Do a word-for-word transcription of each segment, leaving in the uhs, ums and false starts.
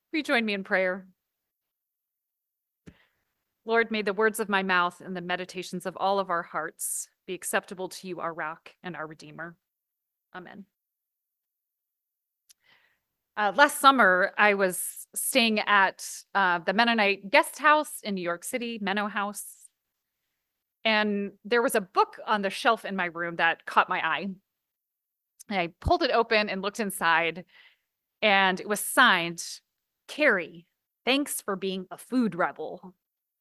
Will you join me in prayer? Lord, may the words of my mouth and the meditations of all of our hearts be acceptable to you, our rock and our redeemer. Amen. Uh, last summer, I was staying at uh, the Mennonite guest house in New York City, Menno House. And there was a book on the shelf in my room that caught my eye. And I pulled it open and looked inside, and it was signed, Carrie, thanks for being a food rebel.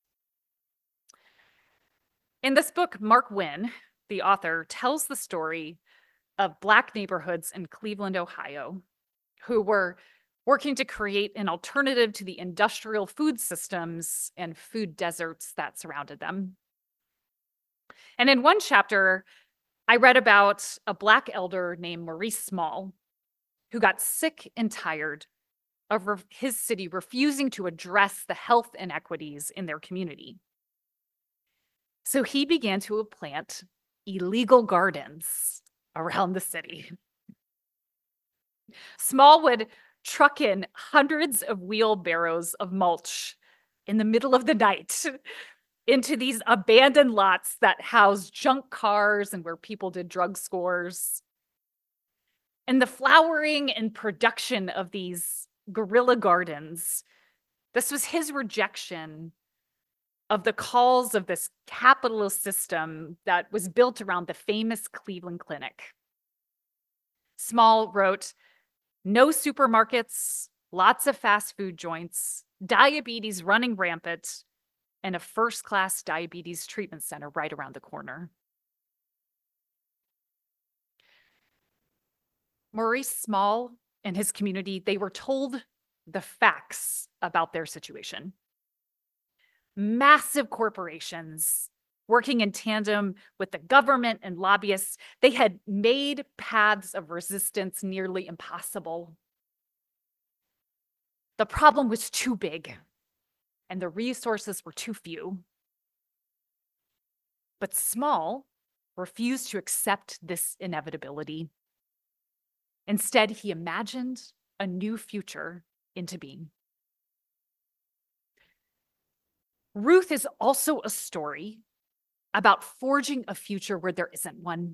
In this book, Mark Wynn, the author, tells the story of Black neighborhoods in Cleveland, Ohio, who were working to create an alternative to the industrial food systems and food deserts that surrounded them. And in one chapter, I read about a Black elder named Maurice Small, who got sick and tired of re- his city refusing to address the health inequities in their community. So he began to plant illegal gardens around the city. Small would truck in hundreds of wheelbarrows of mulch in the middle of the night into these abandoned lots that housed junk cars and where people did drug scores. And the flowering and production of these guerrilla gardens, this was his rejection of the calls of this capitalist system that was built around the famous Cleveland Clinic. Small wrote, no supermarkets, lots of fast food joints, diabetes running rampant, and a first-class diabetes treatment center right around the corner. Maurice Small and his community, they were told the facts about their situation. Massive corporations working in tandem with the government and lobbyists, they had made paths of resistance nearly impossible. The problem was too big, and the resources were too few. But Small refused to accept this inevitability. Instead, he imagined a new future into being. Ruth is also a story about forging a future where there isn't one.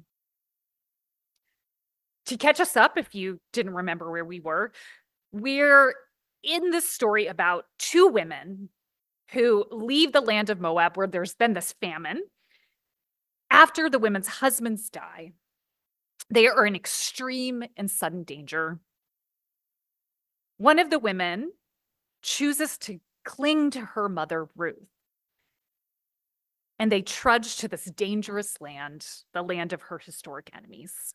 To catch us up, if you didn't remember where we were, we're in this story about two women who leave the land of Moab, where there's been this famine. After the women's husbands die, they are in extreme and sudden danger. One of the women chooses to cling to her mother, Ruth, and they trudge to this dangerous land, the land of her historic enemies.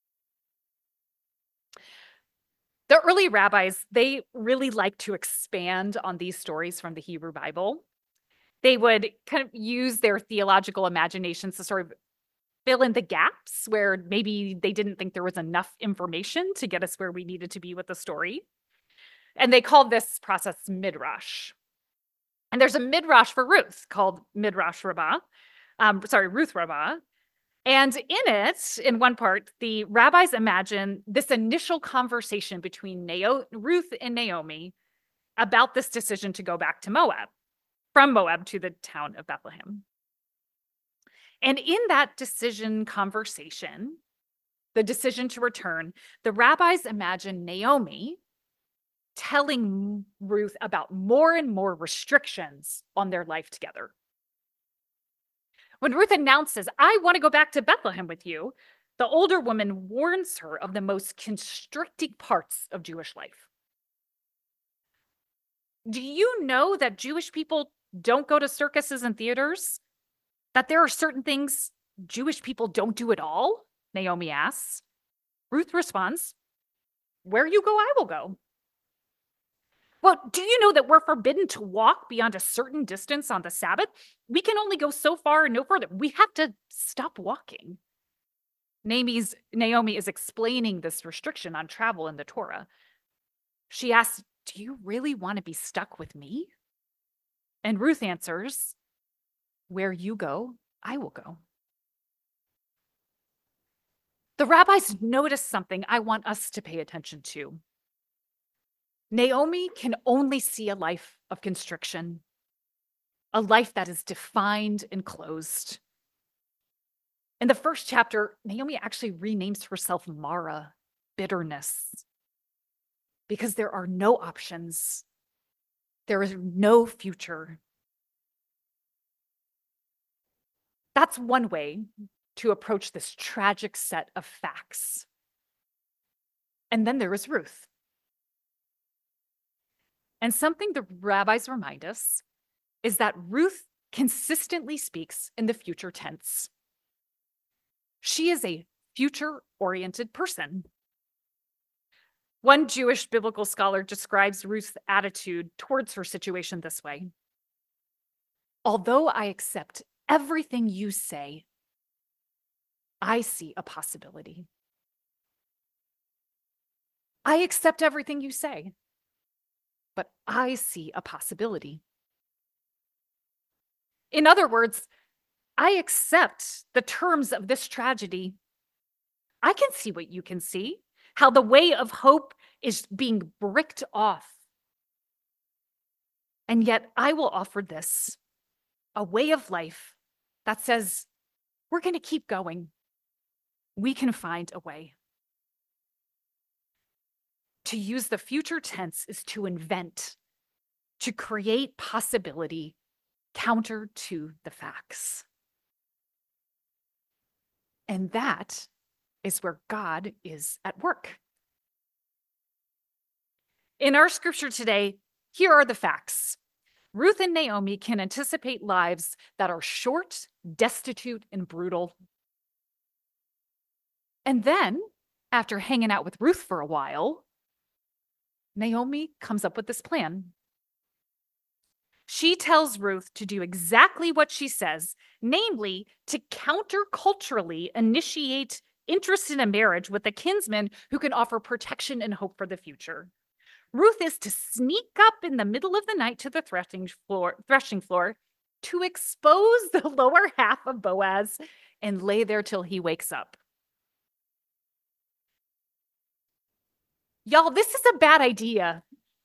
The early rabbis, they really like to expand on these stories from the Hebrew Bible. They would kind of use their theological imaginations to sort of fill in the gaps where maybe they didn't think there was enough information to get us where we needed to be with the story. And they called this process midrash. And there's a midrash for Ruth called Midrash Rabbah, um, sorry, Ruth Rabbah. And in it, in one part, the rabbis imagine this initial conversation between Nao- Ruth and Naomi about this decision to go back to Moab, from Moab to the town of Bethlehem. And in that decision conversation, the decision to return, the rabbis imagine Naomi telling Ruth about more and more restrictions on their life together. When Ruth announces, I want to go back to Bethlehem with you, the older woman warns her of the most constricting parts of Jewish life. Do you know that Jewish people don't go to circuses and theaters? That there are certain things Jewish people don't do at all? Naomi asks. Ruth responds, where you go, I will go. Well, do you know that we're forbidden to walk beyond a certain distance on the Sabbath? We can only go so far and no further. We have to stop walking. Naomi's, Naomi is explaining this restriction on travel in the Torah. She asks, do you really want to be stuck with me? And Ruth answers, where you go, I will go. The rabbis notice something I want us to pay attention to. Naomi can only see a life of constriction, a life that is defined and closed. In the first chapter, Naomi actually renames herself Mara, bitterness, because there are no options. There is no future. That's one way to approach this tragic set of facts. And then there is Ruth. And something the rabbis remind us is that Ruth consistently speaks in the future tense. She is a future-oriented person. One Jewish biblical scholar describes Ruth's attitude towards her situation this way: although I accept everything you say, I see a possibility. I accept everything you say, but I see a possibility. In other words, I accept the terms of this tragedy. I can see what you can see, how the way of hope is being bricked off. And yet I will offer this, a way of life that says, we're going to keep going. We can find a way. To use the future tense is to invent, to create possibility counter to the facts. And that is where God is at work. In our scripture today, here are the facts. Ruth and Naomi can anticipate lives that are short, destitute, and brutal. And then, after hanging out with Ruth for a while, Naomi comes up with this plan. She tells Ruth to do exactly what she says, namely to counterculturally initiate interest in a marriage with a kinsman who can offer protection and hope for the future. Ruth is to sneak up in the middle of the night to the threshing floor, threshing floor to expose the lower half of Boaz and lay there till he wakes up. Y'all, this is a bad idea.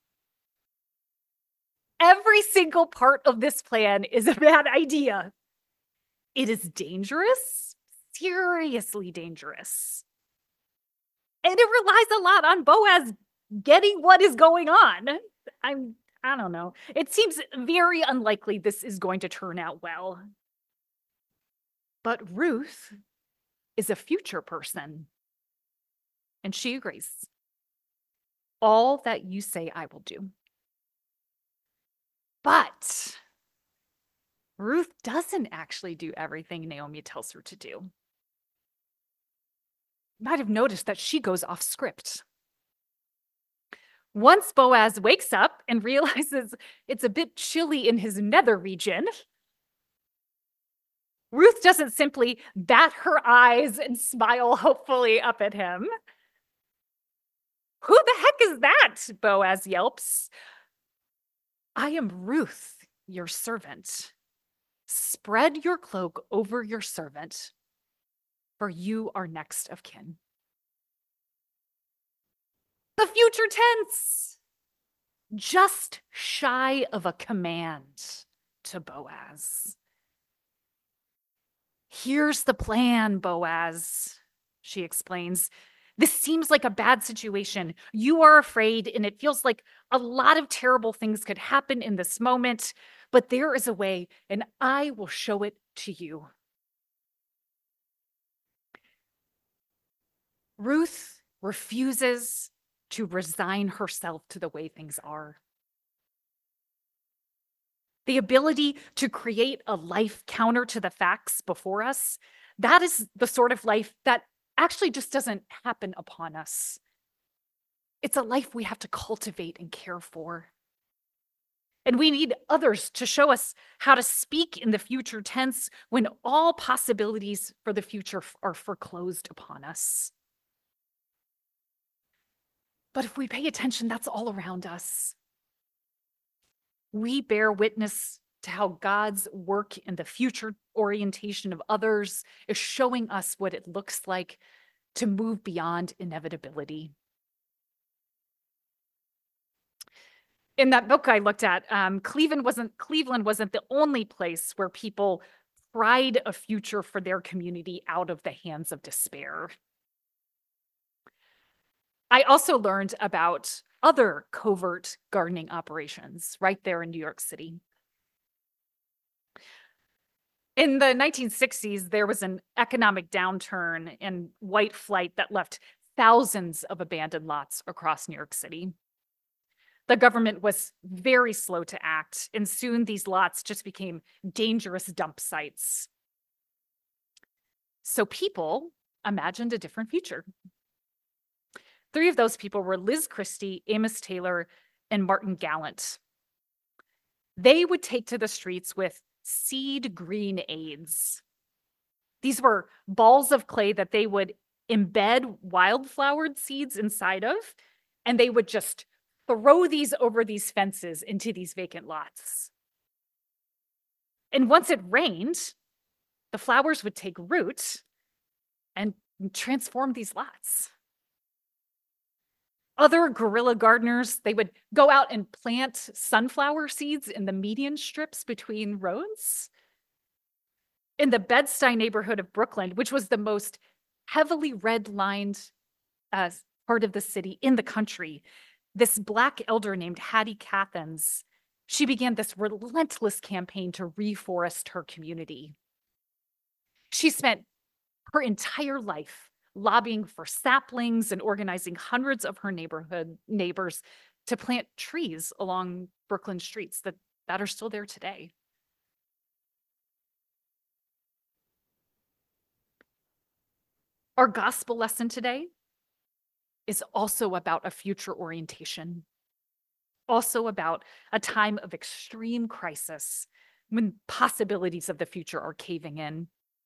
Every single part of this plan is a bad idea. It is dangerous, seriously dangerous. And it relies a lot on Boaz getting what is going on. I'm, I don't know. It seems very unlikely this is going to turn out well. But Ruth is a future person, and she agrees. All that you say I will do. But Ruth doesn't actually do everything Naomi tells her to do. You might have noticed that she goes off script. Once Boaz wakes up and realizes it's a bit chilly in his nether region, Ruth doesn't simply bat her eyes and smile hopefully up at him. Who the heck is that? Boaz yelps. I am Ruth, your servant. Spread your cloak over your servant, for you are next of kin. The future tense, just shy of a command to Boaz. Here's the plan, Boaz, she explains. This seems like a bad situation. You are afraid, and it feels like a lot of terrible things could happen in this moment, but there is a way, and I will show it to you. Ruth refuses to resign herself to the way things are. The ability to create a life counter to the facts before us, that is the sort of life that actually just doesn't happen upon us. It's a life we have to cultivate and care for. And we need others to show us how to speak in the future tense when all possibilities for the future are foreclosed upon us. But if we pay attention, that's all around us. We bear witness to how God's work in the future orientation of others is showing us what it looks like to move beyond inevitability. In that book I looked at, um, Cleveland wasn't Cleveland wasn't the only place where people pried a future for their community out of the hands of despair. I also learned about other covert gardening operations right there in New York City. In the nineteen sixties, there was an economic downturn and white flight that left thousands of abandoned lots across New York City. The government was very slow to act, and soon these lots just became dangerous dump sites. So people imagined a different future. Three of those people were Liz Christie, Amos Taylor, and Martin Gallant. They would take to the streets with seed green aids. These were balls of clay that they would embed wildflowered seeds inside of, and they would just throw these over these fences into these vacant lots. And once it rained, the flowers would take root and transform these lots. Other guerrilla gardeners, they would go out and plant sunflower seeds in the median strips between rows. In the Bed-Stuy neighborhood of Brooklyn, which was the most heavily red-lined uh, part of the city in the country, this Black elder named Hattie Cathens, she began this relentless campaign to reforest her community. She spent her entire life lobbying for saplings and organizing hundreds of her neighborhood neighbors to plant trees along Brooklyn streets that, that are still there today. Our gospel lesson today is also about a future orientation, also about a time of extreme crisis when possibilities of the future are caving in.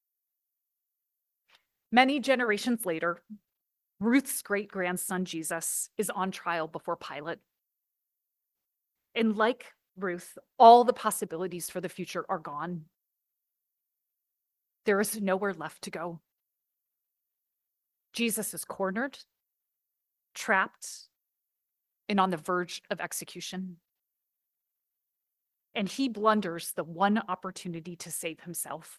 Many generations later, Ruth's great-grandson Jesus is on trial before Pilate. And like Ruth, all the possibilities for the future are gone. There is nowhere left to go. Jesus is cornered, trapped, and on the verge of execution. And he blunders the one opportunity to save himself.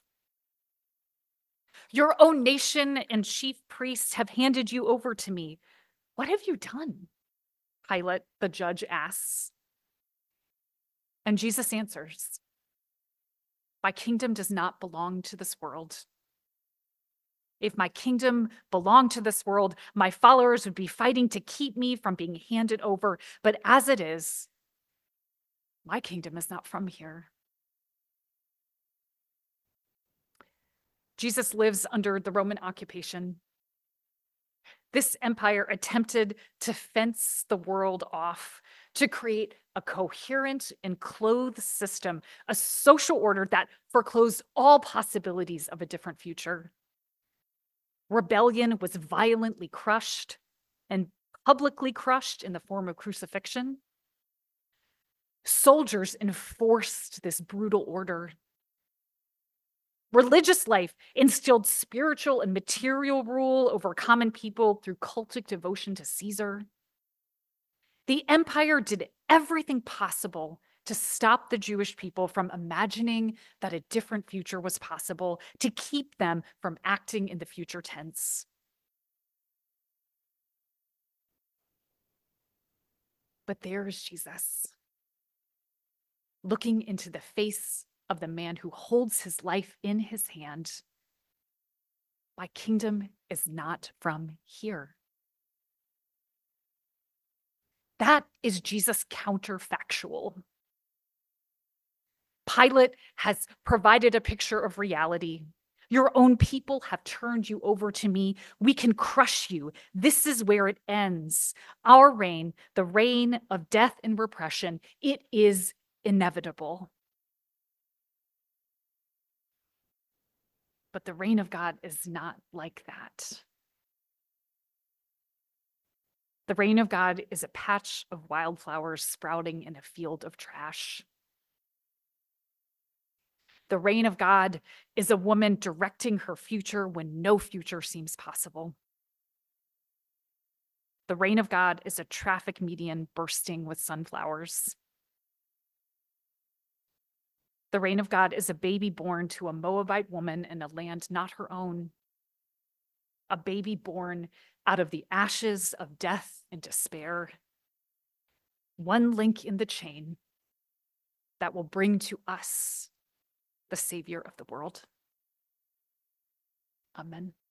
Your own nation and chief priests have handed you over to me. What have you done? Pilate, the judge, asks. And Jesus answers, my kingdom does not belong to this world. If my kingdom belonged to this world, my followers would be fighting to keep me from being handed over. But as it is, my kingdom is not from here. Jesus lives under the Roman occupation. This empire attempted to fence the world off, to create a coherent and clothed system, a social order that foreclosed all possibilities of a different future. Rebellion was violently crushed and publicly crushed in the form of crucifixion. Soldiers enforced this brutal order. Religious life instilled spiritual and material rule over common people through cultic devotion to Caesar. The empire did everything possible to stop the Jewish people from imagining that a different future was possible, to keep them from acting in the future tense. But there is Jesus, looking into the face of the man who holds his life in his hand. My kingdom is not from here. That is Jesus' counterfactual. Pilate has provided a picture of reality. Your own people have turned you over to me. We can crush you. This is where it ends. Our reign, the reign of death and repression, it is inevitable. But the reign of God is not like that. The reign of God is a patch of wildflowers sprouting in a field of trash. The reign of God is a woman directing her future when no future seems possible. The reign of God is a traffic median bursting with sunflowers. The reign of God is a baby born to a Moabite woman in a land not her own. A baby born out of the ashes of death and despair. One link in the chain that will bring to us the Savior of the world. Amen.